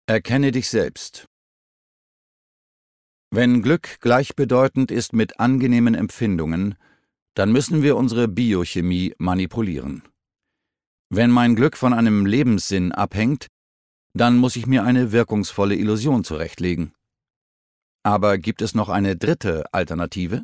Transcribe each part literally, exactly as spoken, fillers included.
Erkenne dich selbst. Wenn Glück gleichbedeutend ist mit angenehmen Empfindungen, dann müssen wir unsere Biochemie manipulieren. Wenn mein Glück von einem Lebenssinn abhängt, dann muss ich mir eine wirkungsvolle Illusion zurechtlegen. Aber gibt es noch eine dritte Alternative?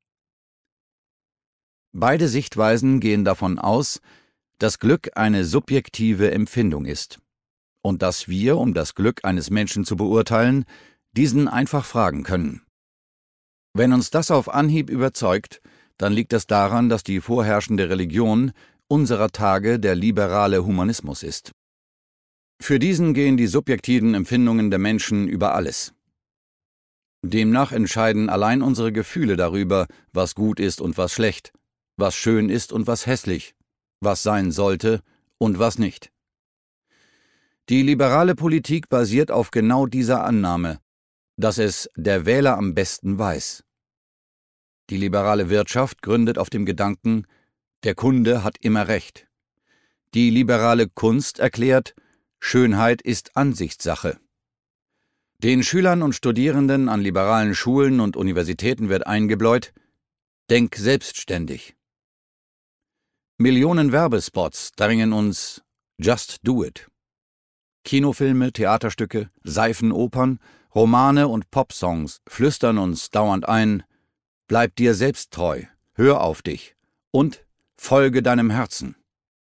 Beide Sichtweisen gehen davon aus, dass Glück eine subjektive Empfindung ist und dass wir, um das Glück eines Menschen zu beurteilen, diesen einfach fragen können. Wenn uns das auf Anhieb überzeugt, dann liegt es daran, dass die vorherrschende Religion unserer Tage der liberale Humanismus ist. Für diesen gehen die subjektiven Empfindungen der Menschen über alles. Demnach entscheiden allein unsere Gefühle darüber, was gut ist und was schlecht, was schön ist und was hässlich, was sein sollte und was nicht. Die liberale Politik basiert auf genau dieser Annahme, dass es der Wähler am besten weiß. Die liberale Wirtschaft gründet auf dem Gedanken, der Kunde hat immer recht. Die liberale Kunst erklärt, Schönheit ist Ansichtssache. Den Schülern und Studierenden an liberalen Schulen und Universitäten wird eingebläut, denk selbstständig. Millionen Werbespots drängen uns Just do it. Kinofilme, Theaterstücke, Seifenopern, Romane und Popsongs flüstern uns dauernd ein, bleib dir selbst treu, hör auf dich und folge deinem Herzen.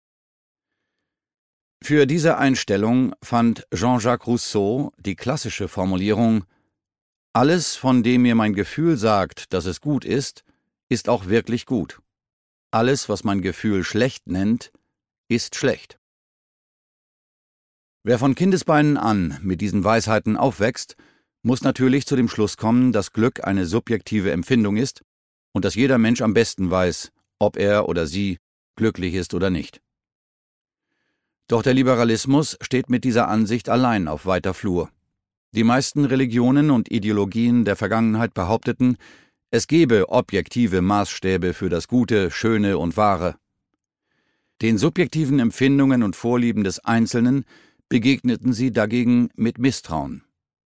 Für diese Einstellung fand Jean-Jacques Rousseau die klassische Formulierung: Alles, von dem mir mein Gefühl sagt, dass es gut ist, ist auch wirklich gut. Alles, was mein Gefühl schlecht nennt, ist schlecht. Wer von Kindesbeinen an mit diesen Weisheiten aufwächst, muss natürlich zu dem Schluss kommen, dass Glück eine subjektive Empfindung ist und dass jeder Mensch am besten weiß, ob er oder sie glücklich ist oder nicht. Doch der Liberalismus steht mit dieser Ansicht allein auf weiter Flur. Die meisten Religionen und Ideologien der Vergangenheit behaupteten, es gebe objektive Maßstäbe für das Gute, Schöne und Wahre. Den subjektiven Empfindungen und Vorlieben des Einzelnen begegneten sie dagegen mit Misstrauen.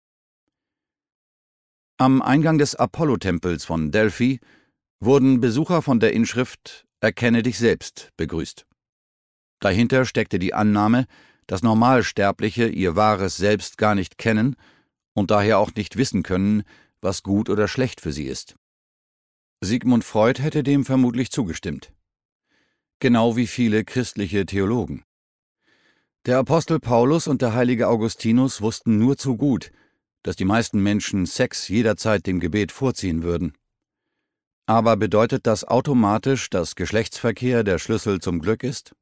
Am Eingang des Apollo-Tempels von Delphi wurden Besucher von der Inschrift »Erkenne dich selbst« begrüßt. Dahinter steckte die Annahme, dass Normalsterbliche ihr wahres Selbst gar nicht kennen und daher auch nicht wissen können, was gut oder schlecht für sie ist. Sigmund Freud hätte dem vermutlich zugestimmt. Genau wie viele christliche Theologen. Der Apostel Paulus und der heilige Augustinus wussten nur zu gut, dass die meisten Menschen Sex jederzeit dem Gebet vorziehen würden. Aber bedeutet das automatisch, dass Geschlechtsverkehr der Schlüssel zum Glück ist?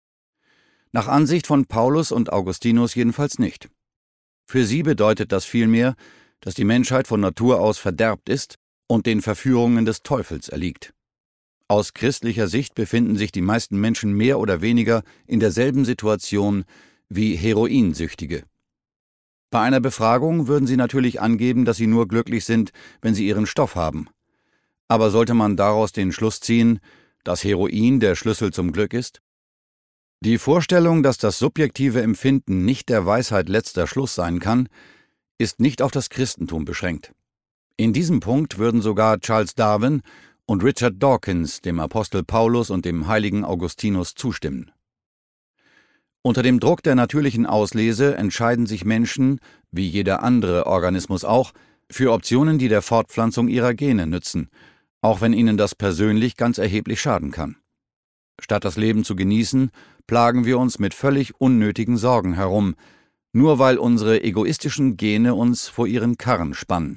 Nach Ansicht von Paulus und Augustinus jedenfalls nicht. Für sie bedeutet das vielmehr, dass die Menschheit von Natur aus verderbt ist und den Verführungen des Teufels erliegt. Aus christlicher Sicht befinden sich die meisten Menschen mehr oder weniger in derselben Situation wie Heroinsüchtige. Bei einer Befragung würden sie natürlich angeben, dass sie nur glücklich sind, wenn sie ihren Stoff haben. Aber sollte man daraus den Schluss ziehen, dass Heroin der Schlüssel zum Glück ist? Die Vorstellung, dass das subjektive Empfinden nicht der Weisheit letzter Schluss sein kann, ist nicht auf das Christentum beschränkt. In diesem Punkt würden sogar Charles Darwin und Richard Dawkins dem Apostel Paulus und dem heiligen Augustinus zustimmen. Unter dem Druck der natürlichen Auslese entscheiden sich Menschen, wie jeder andere Organismus auch, für Optionen, die der Fortpflanzung ihrer Gene nützen, auch wenn ihnen das persönlich ganz erheblich schaden kann. Statt das Leben zu genießen, plagen wir uns mit völlig unnötigen Sorgen herum, nur weil unsere egoistischen Gene uns vor ihren Karren spannen.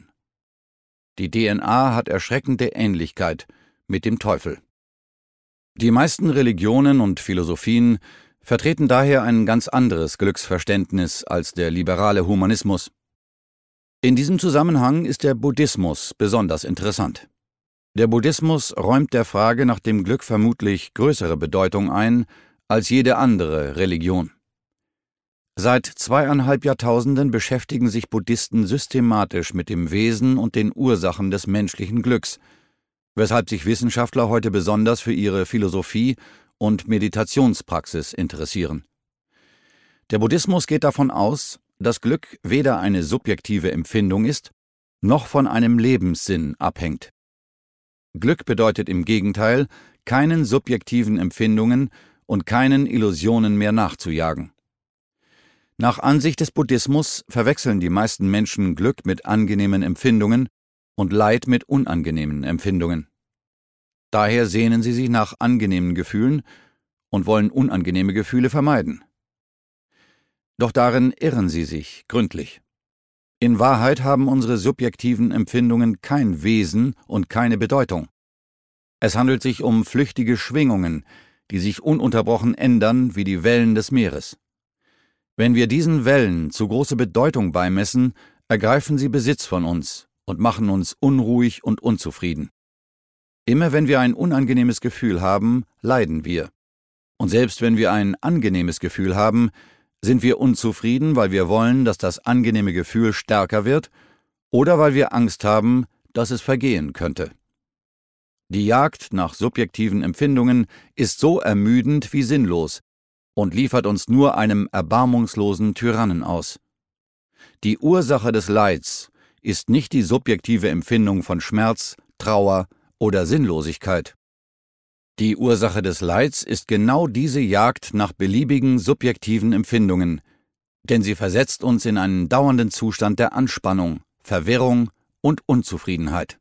Die D N A hat erschreckende Ähnlichkeit mit dem Teufel. Die meisten Religionen und Philosophien vertreten daher ein ganz anderes Glücksverständnis als der liberale Humanismus. In diesem Zusammenhang ist der Buddhismus besonders interessant. Der Buddhismus räumt der Frage nach dem Glück vermutlich größere Bedeutung ein als jede andere Religion. Seit zweieinhalb Jahrtausenden beschäftigen sich Buddhisten systematisch mit dem Wesen und den Ursachen des menschlichen Glücks, weshalb sich Wissenschaftler heute besonders für ihre Philosophie und Meditationspraxis interessieren. Der Buddhismus geht davon aus, dass Glück weder eine subjektive Empfindung ist, noch von einem Lebenssinn abhängt. Glück bedeutet im Gegenteil, keinen subjektiven Empfindungen und keinen Illusionen mehr nachzujagen. Nach Ansicht des Buddhismus verwechseln die meisten Menschen Glück mit angenehmen Empfindungen und Leid mit unangenehmen Empfindungen. Daher sehnen sie sich nach angenehmen Gefühlen und wollen unangenehme Gefühle vermeiden. Doch darin irren sie sich gründlich. In Wahrheit haben unsere subjektiven Empfindungen kein Wesen und keine Bedeutung. Es handelt sich um flüchtige Schwingungen, die sich ununterbrochen ändern wie die Wellen des Meeres. Wenn wir diesen Wellen zu große Bedeutung beimessen, ergreifen sie Besitz von uns und machen uns unruhig und unzufrieden. Immer wenn wir ein unangenehmes Gefühl haben, leiden wir. Und selbst wenn wir ein angenehmes Gefühl haben, sind wir unzufrieden, weil wir wollen, dass das angenehme Gefühl stärker wird oder weil wir Angst haben, dass es vergehen könnte. Die Jagd nach subjektiven Empfindungen ist so ermüdend wie sinnlos und liefert uns nur einem erbarmungslosen Tyrannen aus. Die Ursache des Leids ist nicht die subjektive Empfindung von Schmerz, Trauer oder Sinnlosigkeit. Die Ursache des Leids ist genau diese Jagd nach beliebigen subjektiven Empfindungen, denn sie versetzt uns in einen dauernden Zustand der Anspannung, Verwirrung und Unzufriedenheit.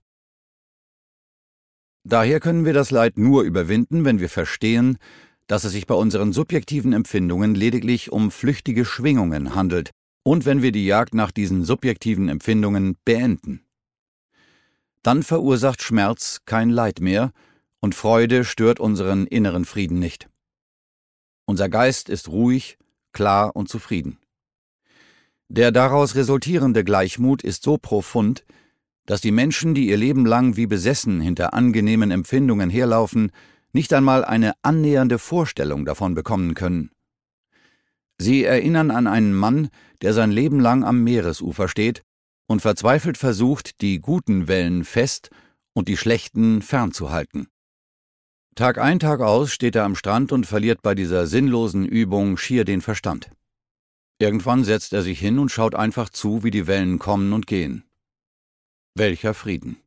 Daher können wir das Leid nur überwinden, wenn wir verstehen, dass es sich bei unseren subjektiven Empfindungen lediglich um flüchtige Schwingungen handelt und wenn wir die Jagd nach diesen subjektiven Empfindungen beenden. Dann verursacht Schmerz kein Leid mehr und Freude stört unseren inneren Frieden nicht. Unser Geist ist ruhig, klar und zufrieden. Der daraus resultierende Gleichmut ist so profund, dass die Menschen, die ihr Leben lang wie besessen hinter angenehmen Empfindungen herlaufen, nicht einmal eine annähernde Vorstellung davon bekommen können. Sie erinnern an einen Mann, der sein Leben lang am Meeresufer steht und verzweifelt versucht, die guten Wellen fest und die schlechten fernzuhalten. Tag ein, Tag aus steht er am Strand und verliert bei dieser sinnlosen Übung schier den Verstand. Irgendwann setzt er sich hin und schaut einfach zu, wie die Wellen kommen und gehen. Welcher Frieden!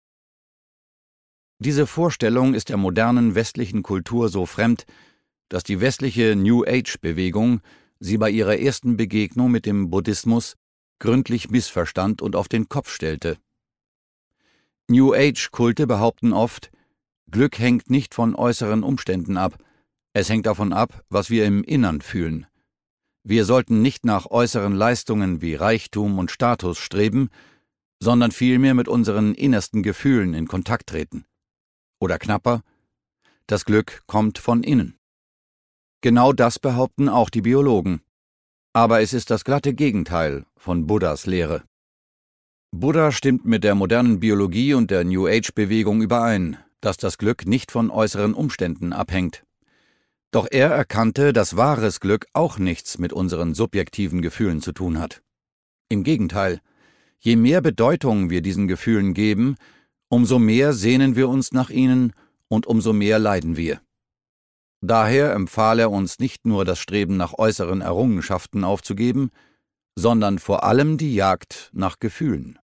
Diese Vorstellung ist der modernen westlichen Kultur so fremd, dass die westliche New-Age-Bewegung sie bei ihrer ersten Begegnung mit dem Buddhismus gründlich missverstand und auf den Kopf stellte. New-Age-Kulte behaupten oft, Glück hängt nicht von äußeren Umständen ab, es hängt davon ab, was wir im Innern fühlen. Wir sollten nicht nach äußeren Leistungen wie Reichtum und Status streben, sondern vielmehr mit unseren innersten Gefühlen in Kontakt treten. Oder knapper, das Glück kommt von innen. Genau das behaupten auch die Biologen. Aber es ist das glatte Gegenteil von Buddhas Lehre. Buddha stimmt mit der modernen Biologie und der New-Age-Bewegung überein, dass das Glück nicht von äußeren Umständen abhängt. Doch er erkannte, dass wahres Glück auch nichts mit unseren subjektiven Gefühlen zu tun hat. Im Gegenteil, je mehr Bedeutung wir diesen Gefühlen geben, umso mehr sehnen wir uns nach ihnen und umso mehr leiden wir. Daher empfahl er uns nicht nur das Streben nach äußeren Errungenschaften aufzugeben, sondern vor allem die Jagd nach Gefühlen.